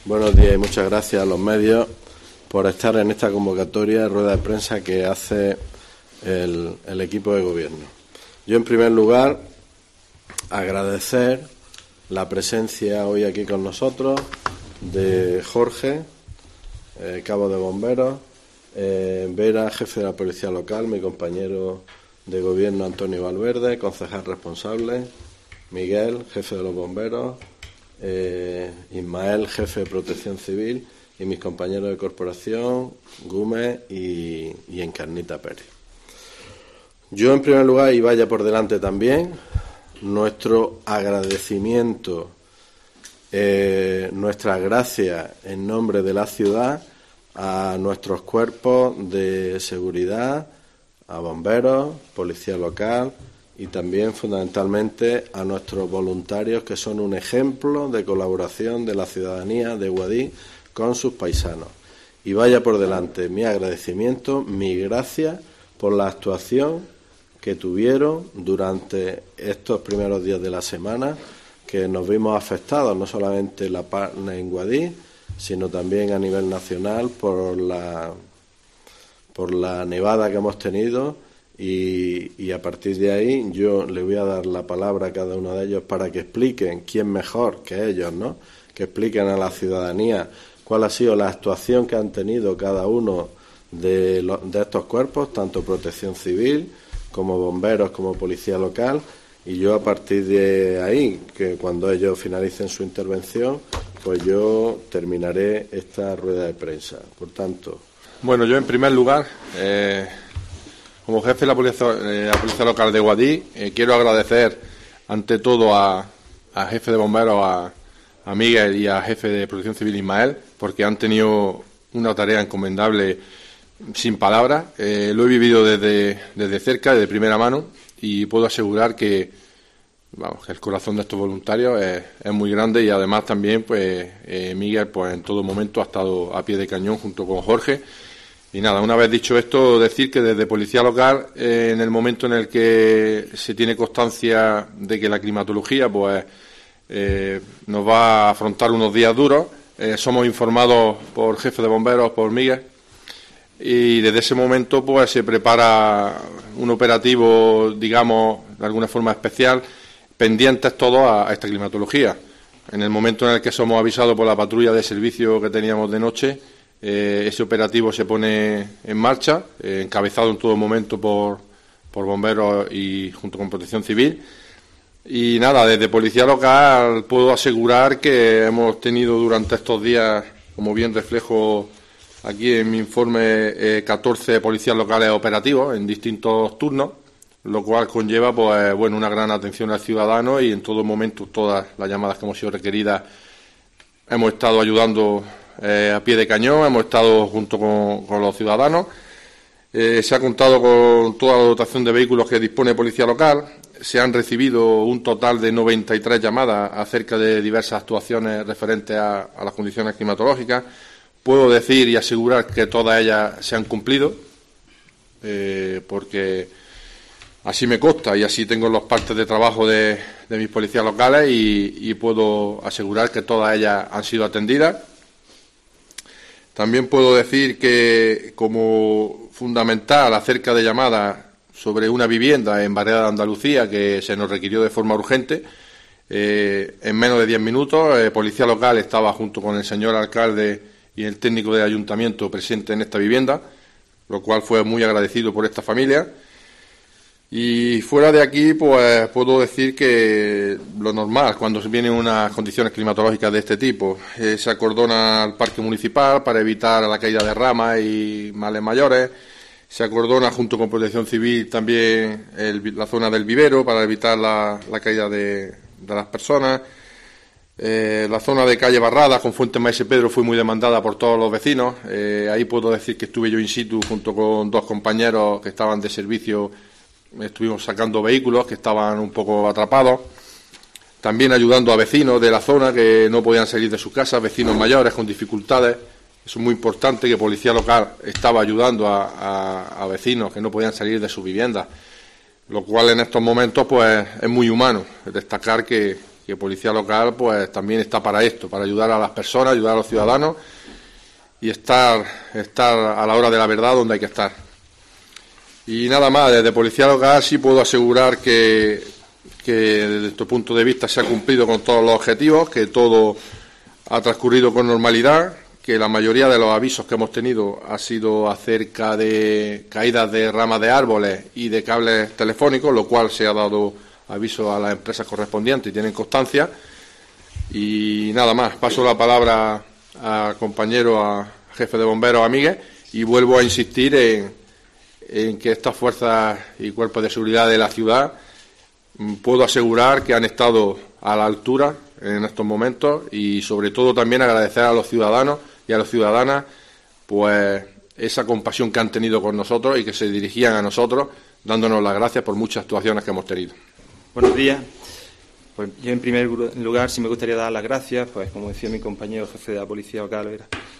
Buenos días y muchas gracias a los medios por estar en esta convocatoria de rueda de prensa que hace el equipo de gobierno. Yo, en primer lugar, agradecer la presencia hoy aquí con nosotros de Jorge, cabo de bomberos, Vera, jefe de la policía local, mi compañero de gobierno Antonio Valverde, concejal responsable, Miguel, jefe de los bomberos, Ismael, jefe de protección civil, y mis compañeros de corporación, Gómez y Encarnita Pérez. Yo, en primer lugar, y vaya por delante también, nuestro agradecimiento, nuestras gracias en nombre de la ciudad a nuestros cuerpos de seguridad, a bomberos, policía local y también fundamentalmente a nuestros voluntarios, que son un ejemplo de colaboración de la ciudadanía de Guadix con sus paisanos. Y vaya por delante mi agradecimiento, mi gracias por la actuación que tuvieron durante estos primeros días de la semana, que nos vimos afectados no solamente en Guadix, sino también a nivel nacional por la nevada que hemos tenido, y a partir de ahí yo le voy a dar la palabra a cada uno de ellos para que expliquen, quién mejor que ellos, ¿no?, que expliquen a la ciudadanía cuál ha sido la actuación que han tenido cada uno de estos cuerpos, tanto protección civil como bomberos como policía local, y yo a partir de ahí, que cuando ellos finalicen su intervención, pues yo terminaré esta rueda de prensa. Por tanto... Bueno, yo en primer lugar, como jefe de la policía local de Guadix, quiero agradecer ante todo a jefe de bomberos, a Miguel, y a jefe de protección civil Ismael, porque han tenido una tarea encomendable sin palabras. Lo he vivido desde cerca, de primera mano, y puedo asegurar que el corazón de estos voluntarios es muy grande, y además también pues Miguel pues en todo momento ha estado a pie de cañón junto con Jorge. Y nada, una vez dicho esto, decir que desde Policía Local, en el momento en el que se tiene constancia de que la climatología pues nos va a afrontar unos días duros, somos informados por jefe de bomberos, por Miguel, y desde ese momento pues se prepara un operativo, digamos, de alguna forma especial, pendientes todos a esta climatología. En el momento en el que somos avisados por la patrulla de servicio que teníamos de noche, ese operativo se pone en marcha, encabezado en todo momento por bomberos y junto con protección civil. Y nada, desde Policía Local puedo asegurar que hemos tenido durante estos días, como bien reflejo aquí en mi informe, 14 policías locales operativos en distintos turnos, lo cual conlleva pues bueno, una gran atención al ciudadano, y en todo momento todas las llamadas que hemos sido requeridas hemos estado ayudando a pie de cañón, hemos estado junto con los ciudadanos. Se ha contado con toda la dotación de vehículos que dispone Policía Local. Se han recibido un total de 93 llamadas acerca de diversas actuaciones referentes a las condiciones climatológicas. Puedo decir y asegurar que todas ellas se han cumplido, porque así me consta y así tengo los partes de trabajo de mis policías locales, y puedo asegurar que todas ellas han sido atendidas. También puedo decir que, como fundamental acerca de llamadas sobre una vivienda en Barrera de Andalucía que se nos requirió de forma urgente, en menos de 10 minutos, Policía Local estaba junto con el señor alcalde y el técnico del ayuntamiento presente en esta vivienda, lo cual fue muy agradecido por esta familia. Y fuera de aquí, pues puedo decir que lo normal cuando vienen unas condiciones climatológicas de este tipo, se acordona al parque municipal para evitar la caída de ramas y males mayores, se acordona junto con Protección Civil también la zona del vivero para evitar la caída de las personas. La zona de calle Barrada con Fuente Maese Pedro fue muy demandada por todos los vecinos. Ahí puedo decir que estuve yo in situ junto con dos compañeros que estaban de servicio. Estuvimos sacando vehículos que estaban un poco atrapados, también ayudando a vecinos de la zona que no podían salir de sus casas, vecinos mayores con dificultades. Eso es muy importante, que Policía Local estaba ayudando a vecinos que no podían salir de sus viviendas, lo cual en estos momentos pues es muy humano. Destacar que que Policía Local pues también está para esto, para ayudar a las personas, ayudar a los ciudadanos y estar a la hora de la verdad donde hay que estar. Y nada más, desde Policía Local sí puedo asegurar que desde nuestro punto de vista se ha cumplido con todos los objetivos, que todo ha transcurrido con normalidad, que la mayoría de los avisos que hemos tenido ha sido acerca de caídas de ramas de árboles y de cables telefónicos, lo cual se ha dado aviso a las empresas correspondientes y tienen constancia. Y nada más, paso la palabra a compañero, a jefe de bomberos, a Miguel, y vuelvo a insistir en que estas fuerzas y cuerpos de seguridad de la ciudad puedo asegurar que han estado a la altura en estos momentos y sobre todo también agradecer a los ciudadanos y a las ciudadanas pues esa compasión que han tenido con nosotros y que se dirigían a nosotros dándonos las gracias por muchas actuaciones que hemos tenido. Buenos días. Pues yo en primer lugar sí me gustaría dar las gracias, pues como decía mi compañero jefe de la Policía Local,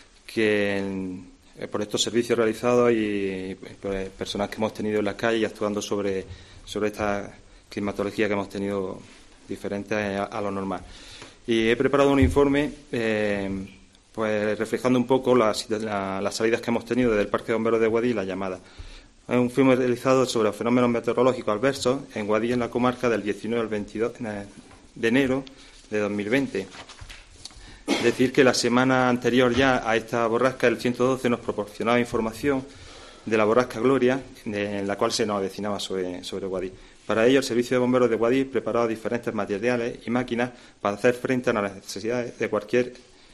por estos servicios realizados y por el personal que hemos tenido en las calles y actuando sobre esta climatología que hemos tenido diferente a lo normal. Y he preparado un informe pues reflejando un poco las salidas que hemos tenido desde el Parque de Bomberos de Guadix y las llamadas. Es un informe realizado sobre los fenómenos meteorológicos adversos en Guadix, en la comarca, del 19 al 22 de enero de 2020. Es decir, que la semana anterior ya a esta borrasca, el 112 nos proporcionaba información de la borrasca Gloria, en la cual se nos avecinaba sobre Guadix. Para ello, el Servicio de Bomberos de Guadix preparaba diferentes materiales y máquinas para hacer frente a las necesidades de cualquier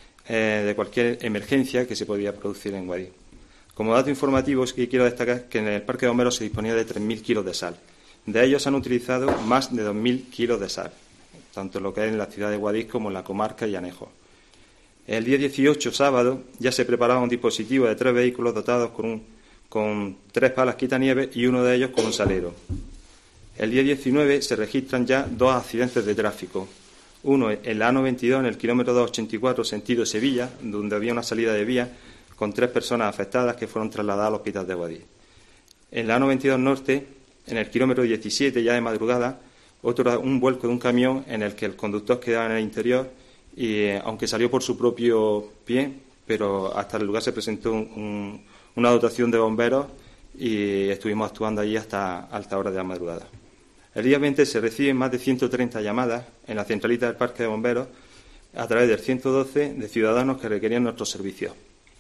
emergencia que se podía producir en Guadix. Como dato informativo, quiero destacar que en el Parque de Bomberos se disponía de 3.000 kilos de sal. De ellos se han utilizado más de 2.000 kilos de sal, tanto en lo que es en la ciudad de Guadix como en la comarca y Anejo. El día 18, sábado, ya se preparaba un dispositivo de 3 vehículos dotados con 3 palas quitanieves y uno de ellos con un salero. El día 19 se registran ya 2 accidentes de tráfico. Uno en la A92, en el kilómetro 284, sentido Sevilla, donde había una salida de vía con 3 personas afectadas que fueron trasladadas al hospital de Guadix. En la A92 Norte, en el kilómetro 17, ya de madrugada, un vuelco de un camión en el que el conductor quedaba en el interior y, aunque salió por su propio pie, pero hasta el lugar se presentó una dotación de bomberos y estuvimos actuando allí hasta alta hora de la madrugada. El día 20 se reciben más de 130 llamadas en la centralita del Parque de Bomberos a través del 112 de ciudadanos que requerían nuestros servicios.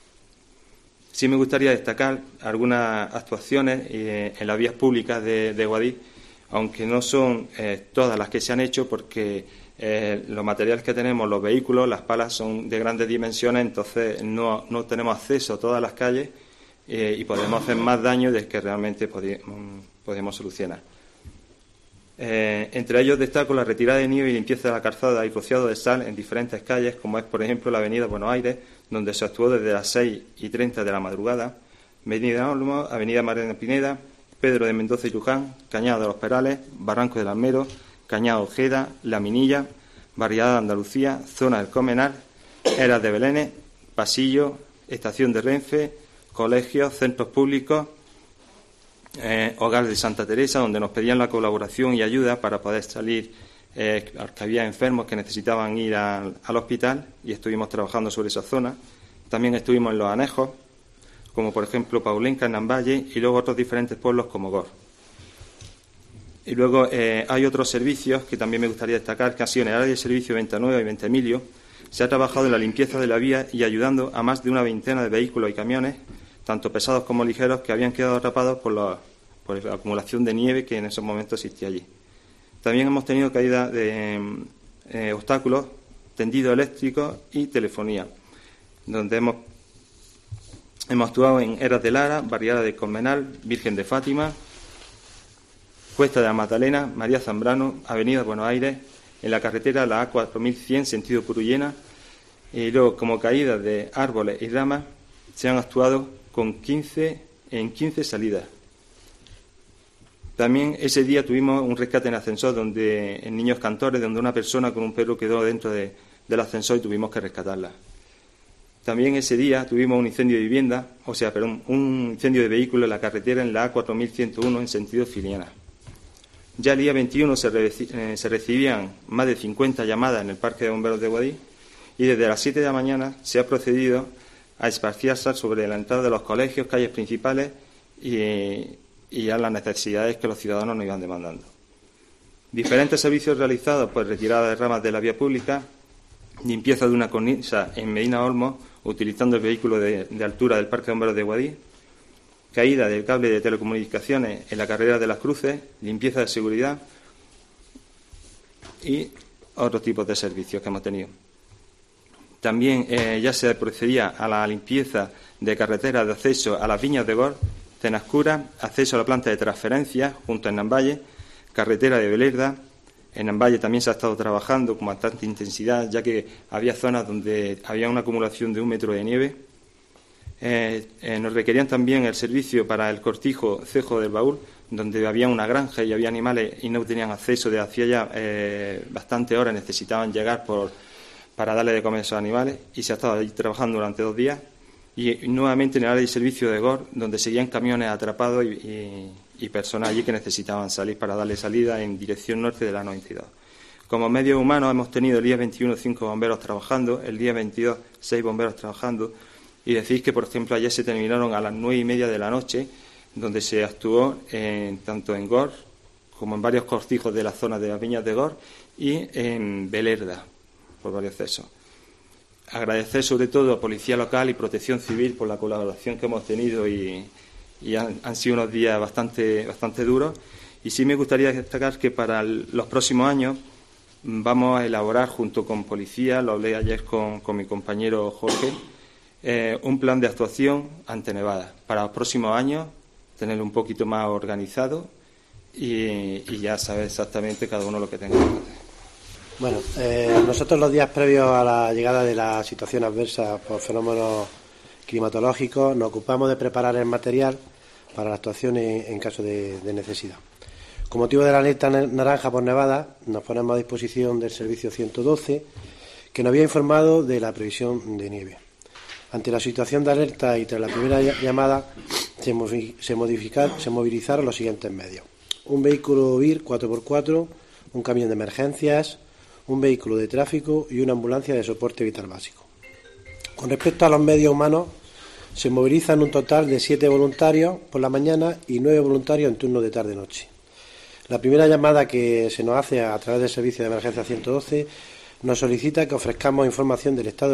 Sí me gustaría destacar algunas actuaciones en las vías públicas de Guadix, aunque no son todas las que se han hecho, porque los materiales que tenemos, los vehículos, las palas son de grandes dimensiones, entonces no tenemos acceso a todas las calles y podemos hacer más daño del que realmente podemos solucionar. Entre ellos destaco la retirada de nieve y limpieza de la calzada y rociado de sal en diferentes calles, como es, por ejemplo, la avenida Buenos Aires, donde se actuó desde las 6:30 de la madrugada, avenida Olmo, avenida Mariana Pineda, Pedro de Mendoza y Luján, Cañada de los Perales, Barranco del Almero, Cañada Ojeda, La Minilla, Barriada de Andalucía, Zona del Comenar, Eras de Belénes, Pasillo, Estación de Renfe, colegios, centros públicos, Hogar de Santa Teresa, donde nos pedían la colaboración y ayuda para poder salir, que había enfermos que necesitaban ir al hospital y estuvimos trabajando sobre esa zona. También estuvimos en los anejos, como por ejemplo Paulenca, en Namballe, y luego otros diferentes pueblos como Gor. Y luego hay otros servicios que también me gustaría destacar, que han sido en el área de servicio Venta Nueva y Venta Emilio. Se ha trabajado en la limpieza de la vía y ayudando a más de una veintena de vehículos y camiones, tanto pesados como ligeros, que habían quedado atrapados por la acumulación de nieve que en esos momentos existía allí. También hemos tenido caída de obstáculos, tendidos eléctricos y telefonía, donde hemos actuado en Eras de Lara, Barriada de Colmenal, Virgen de Fátima, Cuesta de la Magdalena, María Zambrano, Avenida Buenos Aires, en la carretera la A4100, sentido Purullena, y luego, como caídas de árboles y ramas, se han actuado en 15 salidas. También ese día tuvimos un rescate en ascensor en Niños Cantores, donde una persona con un perro quedó dentro del ascensor y tuvimos que rescatarla. También ese día tuvimos un incendio de vivienda, un incendio de vehículo en la carretera en la A4101 en sentido Filiana. Ya el día 21 se recibían más de 50 llamadas en el Parque de Bomberos de Guadix y desde las 7 de la mañana se ha procedido a esparcir sal sobre la entrada de los colegios, calles principales y a las necesidades que los ciudadanos nos iban demandando. Diferentes servicios realizados, pues retirada de ramas de la vía pública, limpieza de una cornisa en Medina Olmos, utilizando el vehículo de altura del Parque de Bomberos de Guadix, caída del cable de telecomunicaciones en la carretera de las Cruces, limpieza de seguridad y otros tipos de servicios que hemos tenido. También ya se procedía a la limpieza de carreteras de acceso a las Viñas de Gor, Cenascura, acceso a la planta de transferencia junto a Namballe, carretera de Belerda. En Namballe también se ha estado trabajando con bastante intensidad, ya que había zonas donde había una acumulación de 1 metro de nieve. Nos requerían también el servicio para el cortijo Cejo del Baúl, donde había una granja y había animales y no tenían acceso de hacía ya bastantes horas, necesitaban llegar para darle de comer a esos animales, y se ha estado allí trabajando durante 2 días. Y nuevamente en el área de servicio de Gor, donde seguían camiones atrapados y personas allí que necesitaban salir para darle salida en dirección norte de la 92. Como medios humanos hemos tenido el día 21 5 bomberos trabajando, el día 22 6 bomberos trabajando, y decís que, por ejemplo, ayer se terminaron a las 9:30 de la noche, donde se actuó tanto en Gor como en varios cortijos de la zona de las Viñas de Gor y en Belerda, por varios accesos. Agradecer sobre todo a Policía Local y Protección Civil por la colaboración que hemos tenido y han sido unos días bastante duros. Y sí me gustaría destacar que para los próximos años vamos a elaborar junto con Policía, lo hablé ayer con mi compañero Jorge, un plan de actuación ante nevadas para los próximos años, tenerlo un poquito más organizado y ya saber exactamente cada uno lo que tenga que hacer. Bueno, nosotros los días previos a la llegada de la situación adversa por fenómenos climatológicos nos ocupamos de preparar el material para la actuación en caso de necesidad. Con motivo de la alerta naranja por nevada, nos ponemos a disposición del servicio 112, que nos había informado de la previsión de nieve. Ante la situación de alerta y tras la primera llamada, se movilizaron los siguientes medios: un vehículo VIR 4x4, un camión de emergencias, un vehículo de tráfico y una ambulancia de soporte vital básico. Con respecto a los medios humanos, se movilizan un total de 7 voluntarios por la mañana y 9 voluntarios en turno de tarde-noche. La primera llamada que se nos hace a través del servicio de emergencia 112 nos solicita que ofrezcamos información del estado de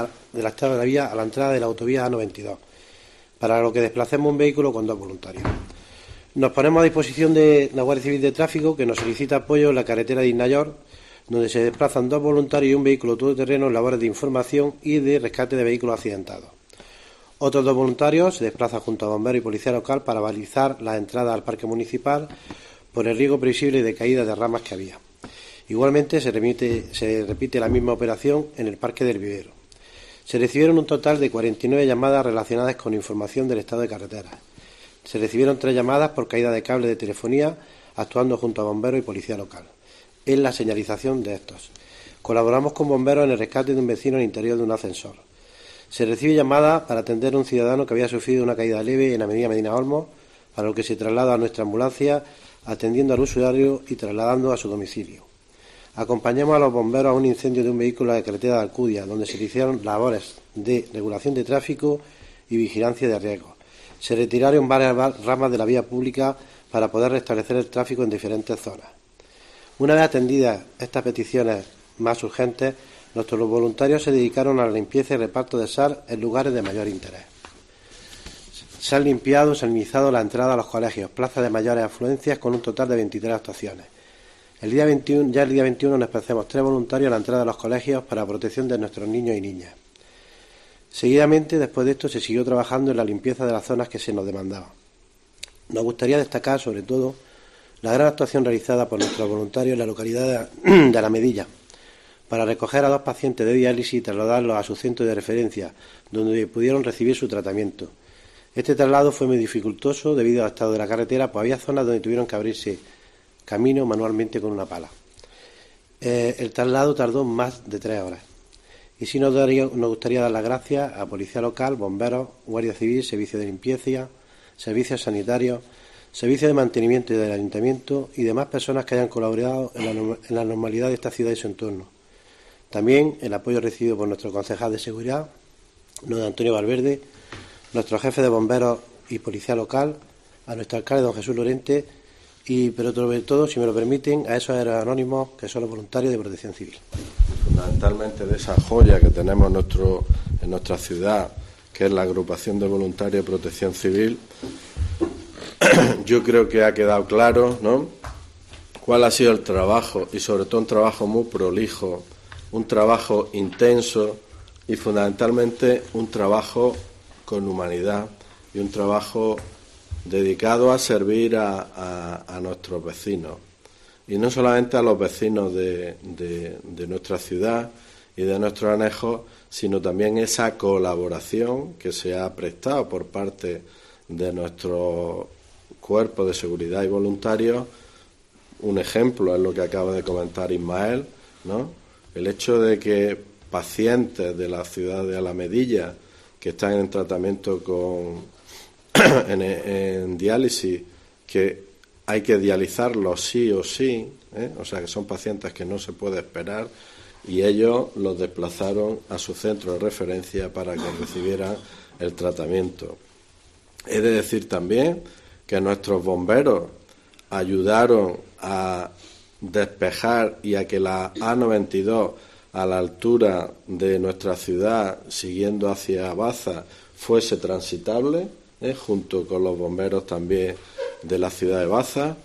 la vía a la entrada de la autovía A92, para lo que desplacemos un vehículo con 2 voluntarios. Nos ponemos a disposición de la Guardia Civil de Tráfico, que nos solicita apoyo en la carretera de Isnayor, donde se desplazan 2 voluntarios y un vehículo todoterreno en labores de información y de rescate de vehículos accidentados. Otros 2 voluntarios se desplazan junto a bomberos y policía local para balizar la entrada al parque municipal por el riesgo previsible de caída de ramas que había. Igualmente se repite la misma operación en el Parque del Vivero. Se recibieron un total de 49 llamadas relacionadas con información del estado de carreteras. Se recibieron 3 llamadas por caída de cable de telefonía, actuando junto a bomberos y policía local en la señalización de estos. Colaboramos con bomberos en el rescate de un vecino en el interior de un ascensor. Se recibe llamada para atender a un ciudadano que había sufrido una caída leve en la avenida Medina Olmos, para lo que se traslada a nuestra ambulancia, atendiendo al usuario y trasladando a su domicilio. Acompañamos a los bomberos a un incendio de un vehículo de carretera de Alcudia, donde se hicieron labores de regulación de tráfico y vigilancia de riesgos. Se retiraron varias ramas de la vía pública para poder restablecer el tráfico en diferentes zonas. Una vez atendidas estas peticiones más urgentes, nuestros voluntarios se dedicaron a la limpieza y reparto de sal en lugares de mayor interés. Se han limpiado, salinizado la entrada a los colegios, plazas de mayores afluencias, con un total de 23 actuaciones. El día 21 nos desplazamos 3 voluntarios a la entrada de los colegios para protección de nuestros niños y niñas. Seguidamente, después de esto, se siguió trabajando en la limpieza de las zonas que se nos demandaban. Nos gustaría destacar, sobre todo, la gran actuación realizada por nuestros voluntarios en la localidad de La Medilla, para recoger a 2 pacientes de diálisis y trasladarlos a su centro de referencia, donde pudieron recibir su tratamiento. Este traslado fue muy dificultoso debido al estado de la carretera, pues había zonas donde tuvieron que abrirse camino manualmente con una pala. El traslado tardó más de 3 horas. Y sí nos gustaría dar las gracias a Policía Local, Bomberos, Guardia Civil, Servicio de Limpieza, Servicios Sanitarios, servicios de mantenimiento y del ayuntamiento y demás personas que hayan colaborado en la normalidad de esta ciudad y su entorno. También el apoyo recibido por nuestro concejal de seguridad, don Antonio Valverde, nuestro jefe de bomberos y policía local, a nuestro alcalde, don Jesús Lorente, pero sobre todo, si me lo permiten, a esos anónimos que son los voluntarios de Protección Civil. Fundamentalmente de esa joya que tenemos en nuestra ciudad, que es la agrupación de voluntarios de Protección Civil, yo creo que ha quedado claro, ¿no?, cuál ha sido el trabajo, y sobre todo un trabajo muy prolijo, un trabajo intenso y fundamentalmente un trabajo con humanidad y un trabajo dedicado a servir a nuestros vecinos. Y no solamente a los vecinos de nuestra ciudad y de nuestros anejos, sino también esa colaboración que se ha prestado por parte de nuestro cuerpo de seguridad y voluntarios. Un ejemplo es lo que acaba de comentar Ismael, ¿no? El hecho de que pacientes de la ciudad de Alamedilla que están en tratamiento en diálisis, que hay que dializarlos sí o sí, o sea que son pacientes que no se puede esperar, y ellos los desplazaron a su centro de referencia para que recibieran el tratamiento. He de decir también que nuestros bomberos ayudaron a despejar y a que la A92 a la altura de nuestra ciudad, siguiendo hacia Baza, fuese transitable, junto con los bomberos también de la ciudad de Baza.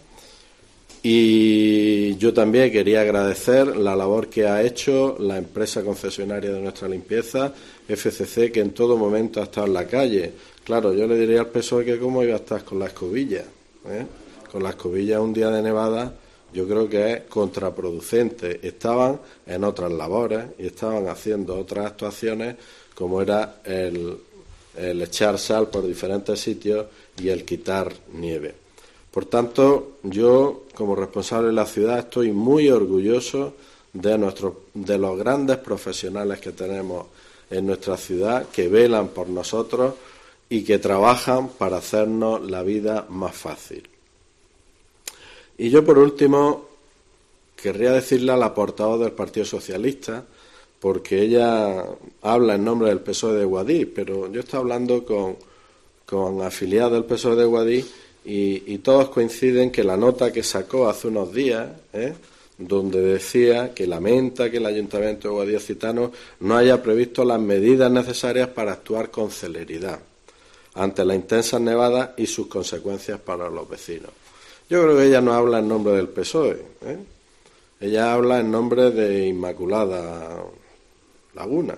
Y yo también quería agradecer la labor que ha hecho la empresa concesionaria de nuestra limpieza, FCC, que en todo momento ha estado en la calle. Claro, yo le diría al PSOE que cómo iba a estar con la escobilla, con la escobilla un día de nevada. Yo creo que es contraproducente. Estaban en otras labores y estaban haciendo otras actuaciones, como era el echar sal por diferentes sitios y el quitar nieve. Por tanto, yo, como responsable de la ciudad, estoy muy orgulloso de los grandes profesionales que tenemos en nuestra ciudad, que velan por nosotros y que trabajan para hacernos la vida más fácil. Y yo, por último, querría decirle a la portavoz del Partido Socialista, porque ella habla en nombre del PSOE de Guadix, pero yo estoy hablando con afiliados del PSOE de Guadix y todos coinciden que la nota que sacó hace unos días, donde decía que lamenta que el Ayuntamiento de Guadix Occitano no haya previsto las medidas necesarias para actuar con celeridad ante las intensas nevadas y sus consecuencias para los vecinos. Yo creo que ella no habla en nombre del PSOE, ella habla en nombre de Inmaculada Laguna,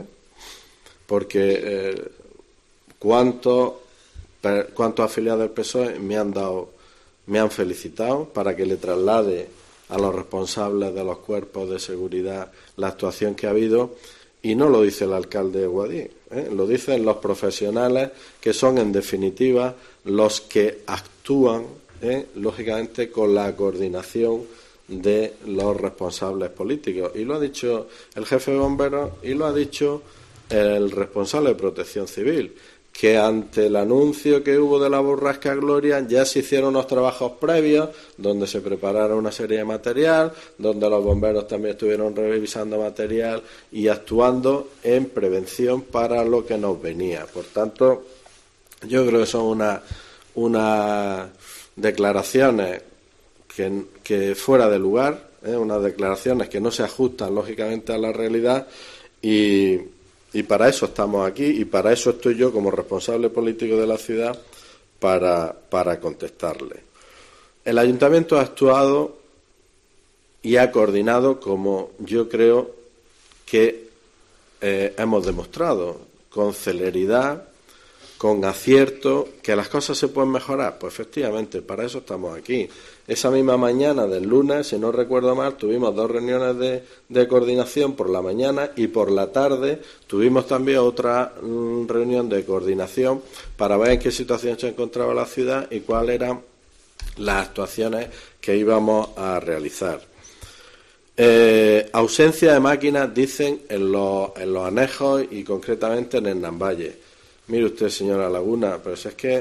porque cuántos afiliados del PSOE me han felicitado para que le traslade a los responsables de los cuerpos de seguridad la actuación que ha habido, y no lo dice el alcalde de Guadix, lo dicen los profesionales, que son en definitiva los que actúan lógicamente con la coordinación de los responsables políticos, y lo ha dicho el jefe de bomberos y lo ha dicho el responsable de Protección Civil, que ante el anuncio que hubo de la borrasca Gloria ya se hicieron unos trabajos previos donde se prepararon una serie de material, donde los bomberos también estuvieron revisando material y actuando en prevención para lo que nos venía. Por tanto, yo creo que son unas declaraciones que fuera de lugar, unas declaraciones que no se ajustan lógicamente a la realidad, y para eso estamos aquí y para eso estoy yo como responsable político de la ciudad para contestarle. El Ayuntamiento ha actuado y ha coordinado como yo creo que hemos demostrado, con celeridad, con acierto. ¿Que las cosas se pueden mejorar? Pues efectivamente, para eso estamos aquí. Esa misma mañana del lunes, si no recuerdo mal, tuvimos 2 reuniones de coordinación por la mañana, y por la tarde tuvimos también otra reunión de coordinación para ver en qué situación se encontraba la ciudad y cuáles eran las actuaciones que íbamos a realizar. Ausencia de máquinas, dicen, en los anejos y concretamente en Hernán Valle. Mire usted, señora Laguna, pero si es que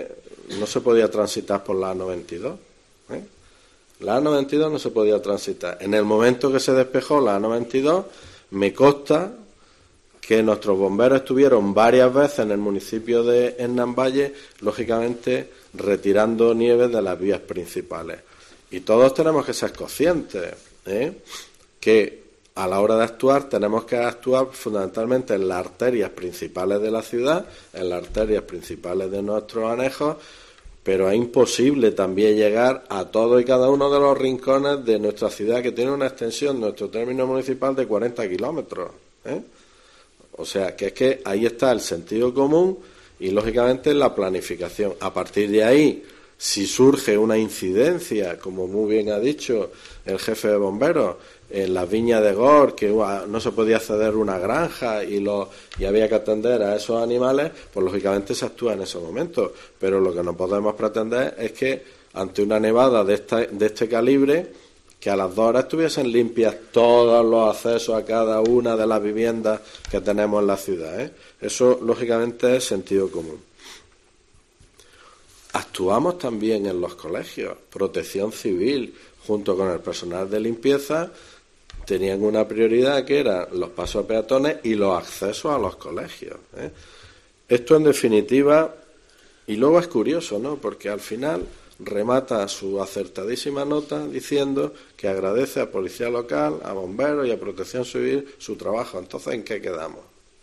no se podía transitar por la A92. La A92 no se podía transitar. En el momento que se despejó la A92, me consta que nuestros bomberos estuvieron varias veces en el municipio de Hernán Valle, lógicamente retirando nieve de las vías principales. Y todos tenemos que ser conscientes que a la hora de actuar tenemos que actuar fundamentalmente en las arterias principales de la ciudad, en las arterias principales de nuestros anejos, pero es imposible también llegar a todos y cada uno de los rincones de nuestra ciudad, que tiene una extensión, nuestro término municipal, de 40 kilómetros. O sea, que es que ahí está el sentido común y, lógicamente, la planificación. A partir de ahí, si surge una incidencia, como muy bien ha dicho el jefe de bomberos, en las viñas de Gor, que no se podía acceder a una granja y había que atender a esos animales, pues lógicamente se actúa en ese momento. Pero lo que no podemos pretender es que ante una nevada de este calibre, que a las 2 horas estuviesen limpias todos los accesos a cada una de las viviendas que tenemos en la ciudad. Eso, lógicamente, es sentido común. Actuamos también en los colegios. Protección Civil, junto con el personal de limpieza, tenían una prioridad que eran los pasos a peatones y los accesos a los colegios. Esto, en definitiva, y luego es curioso, ¿no?, porque al final remata su acertadísima nota diciendo que agradece a Policía Local, a Bomberos y a Protección Civil su trabajo. Entonces, ¿en qué quedamos?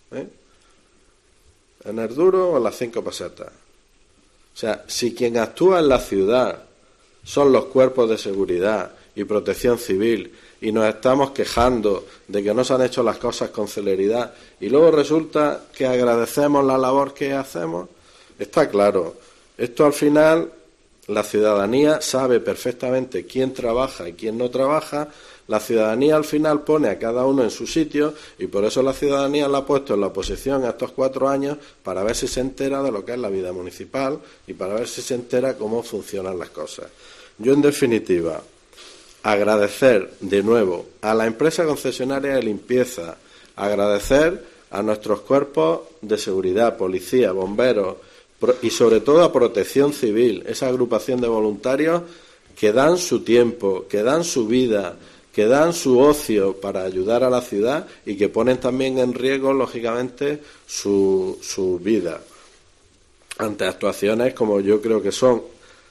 ¿En el duro o en las 5 pesetas? O sea, si quien actúa en la ciudad son los cuerpos de seguridad y Protección Civil, y nos estamos quejando de que no se han hecho las cosas con celeridad, y luego resulta que agradecemos la labor que hacemos, está claro. Esto, al final, la ciudadanía sabe perfectamente quién trabaja y quién no trabaja. La ciudadanía, al final, pone a cada uno en su sitio, y por eso la ciudadanía la ha puesto en la oposición a estos 4 años, para ver si se entera de lo que es la vida municipal y para ver si se entera cómo funcionan las cosas. Yo, en definitiva, agradecer de nuevo a la empresa concesionaria de limpieza, agradecer a nuestros cuerpos de seguridad, policía, bomberos y sobre todo a Protección Civil, esa agrupación de voluntarios que dan su tiempo, que dan su vida, que dan su ocio para ayudar a la ciudad y que ponen también en riesgo, lógicamente, su vida ante actuaciones como yo creo que son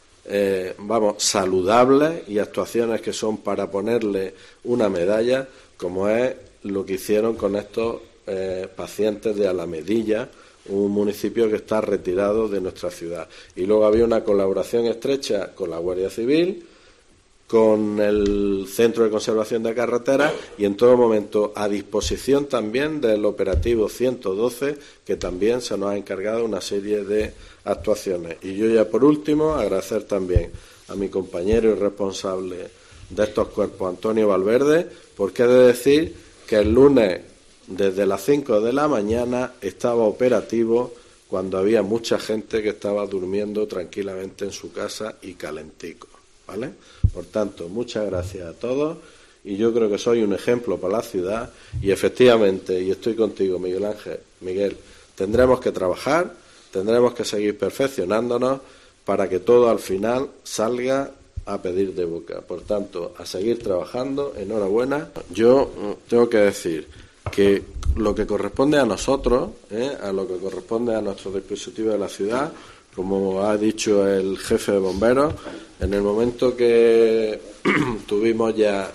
saludables, y actuaciones que son para ponerle una medalla, como es lo que hicieron con estos pacientes de Alamedilla, un municipio que está retirado de nuestra ciudad. Y luego había una colaboración estrecha con la Guardia Civil, con el Centro de Conservación de Carreteras, y en todo momento a disposición también del operativo 112, que también se nos ha encargado una serie de actuaciones. Y yo, ya por último, agradecer también a mi compañero y responsable de estos cuerpos, Antonio Valverde, porque he de decir que el lunes, desde las 5 de la mañana, estaba operativo cuando había mucha gente que estaba durmiendo tranquilamente en su casa y calentico, ¿vale? Por tanto, muchas gracias a todos, y yo creo que soy un ejemplo para la ciudad, y efectivamente, y estoy contigo, Miguel, tendremos que trabajar, tendremos que seguir perfeccionándonos para que todo al final salga a pedir de boca. Por tanto, a seguir trabajando, enhorabuena. Yo tengo que decir que lo que corresponde a nosotros, a lo que corresponde a nuestro dispositivo de la ciudad, como ha dicho el jefe de bomberos, en el momento que tuvimos ya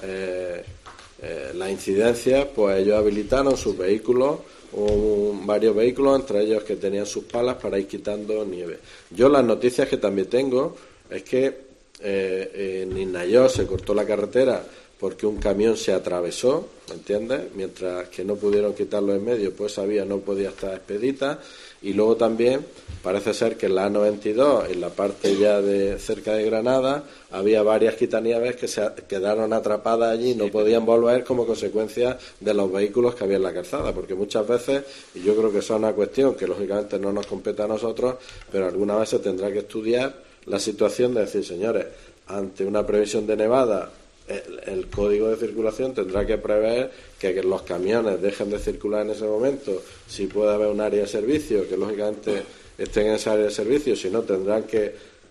la incidencia, pues ellos habilitaron sus vehículos, varios vehículos, entre ellos que tenían sus palas para ir quitando nieve. Yo, las noticias que también tengo es que en Innayor se cortó la carretera porque un camión se atravesó, ¿me entiendes? Mientras que no pudieron quitarlo en medio, pues esa vía no podía estar expedita. Y luego también parece ser que en la A92, en la parte ya de cerca de Granada, había varias quitanieves que se quedaron atrapadas allí y no podían volver como consecuencia de los vehículos que había en la calzada, porque muchas veces, y yo creo que eso es una cuestión que lógicamente no nos compete a nosotros, pero alguna vez se tendrá que estudiar la situación de decir, señores, ante una previsión de nevada, el código de circulación tendrá que prever que los camiones dejen de circular en ese momento, si puede haber un área de servicio, que lógicamente estén en esa área de servicio, si no tendrán que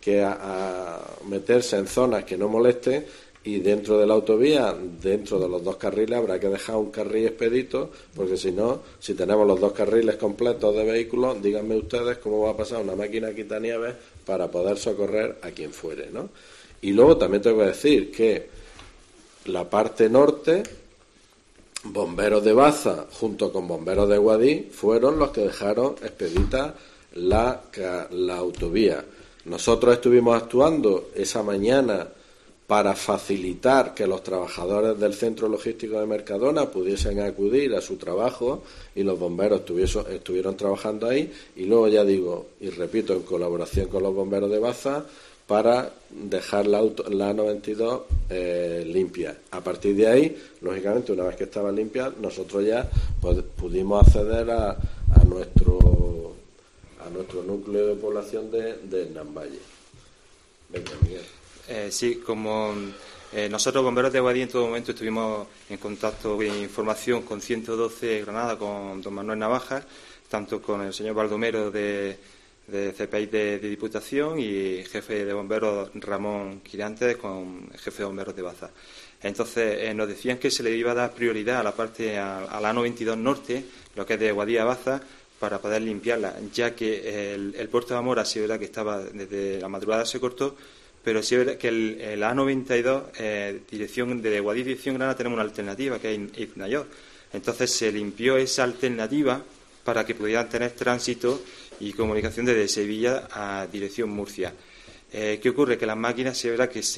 que a meterse en zonas que no molesten, y dentro de la autovía, dentro de los 2 carriles, habrá que dejar un carril expedito, porque si no, si tenemos los 2 carriles completos de vehículos, díganme ustedes cómo va a pasar una máquina quitanieves para poder socorrer a quien fuere, ¿no? Y luego también tengo que decir que la parte norte, bomberos de Baza junto con bomberos de Guadix fueron los que dejaron expedita la autovía. Nosotros estuvimos actuando esa mañana para facilitar que los trabajadores del centro logístico de Mercadona pudiesen acudir a su trabajo, y los bomberos estuvieron trabajando ahí, y luego, ya digo y repito, en colaboración con los bomberos de Baza, para dejar la A92 limpia. A partir de ahí, lógicamente, una vez que estaba limpia, nosotros ya pudimos acceder a nuestro núcleo de población de Namballe. Venga, Miguel. Sí, como nosotros, bomberos de Guadix, en todo momento estuvimos en contacto e información con 112 Granada, con don Manuel Navajas, tanto con el señor Baldomero de CPI de Diputación, y jefe de bomberos Ramón Quirantes, con el jefe de bomberos de Baza. Entonces nos decían que se le iba a dar prioridad a la parte, a la A92 norte, lo que es de Guadix a Baza, para poder limpiarla, ya que el puerto de Amora, sí es verdad que estaba desde la madrugada, se cortó, pero sí es verdad que el A92, dirección de Guadix, dirección Granada, tenemos una alternativa, que es Iznayoz. Entonces se limpió esa alternativa para que pudieran tener tránsito y comunicación desde Sevilla a dirección Murcia. ¿Qué ocurre? Que las máquinas, sí es verdad que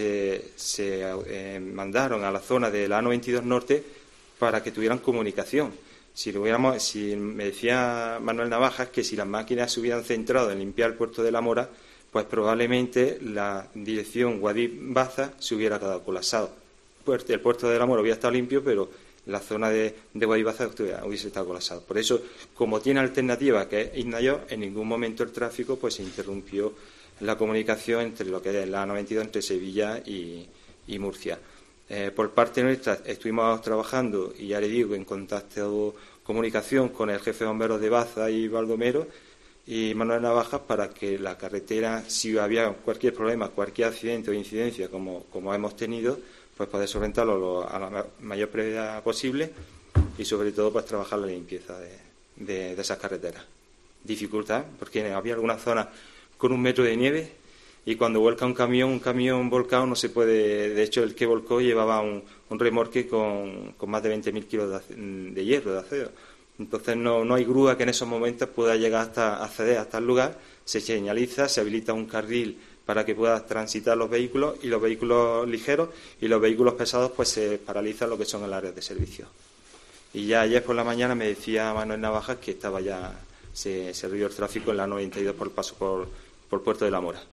se mandaron a la zona de la A92 norte para que tuvieran comunicación. Si me decía Manuel Navajas que si las máquinas se hubieran centrado en limpiar el puerto de la Mora, pues probablemente la dirección Guadix-Baza se hubiera quedado colapsado. El puerto de la Mora hubiera estado limpio, pero la zona de Guadix-Baza hubiese estado colapsado. Por eso, como tiene alternativa, que es Iznayoz, en ningún momento el tráfico pues se interrumpió la comunicación entre lo que es la A92, entre Sevilla y Murcia. Por parte nuestra estuvimos trabajando, y ya le digo, en contacto, comunicación con el jefe de bomberos de Baza y Baldomero y Manuel Navajas, para que la carretera, si había cualquier problema, cualquier accidente o incidencia como hemos tenido, pues poder solventarlo a la mayor brevedad posible, y sobre todo pues trabajar la limpieza de esas carreteras. Dificultad, porque había algunas zonas con 1 metro de nieve, y cuando vuelca un camión volcado no se puede. De hecho, el que volcó llevaba un remolque con más de 20.000 kilos de hierro, de acero. Entonces no hay grúa que en esos momentos pueda llegar hasta acceder hasta el lugar. Se señaliza, se habilita un carril para que puedan transitar los vehículos, y los vehículos ligeros, y los vehículos pesados pues se paralizan lo que son el área de servicio. Y ya ayer por la mañana me decía Manuel Navajas que estaba ya se redujo el tráfico en la 92 por el paso por Puerto de la Mora.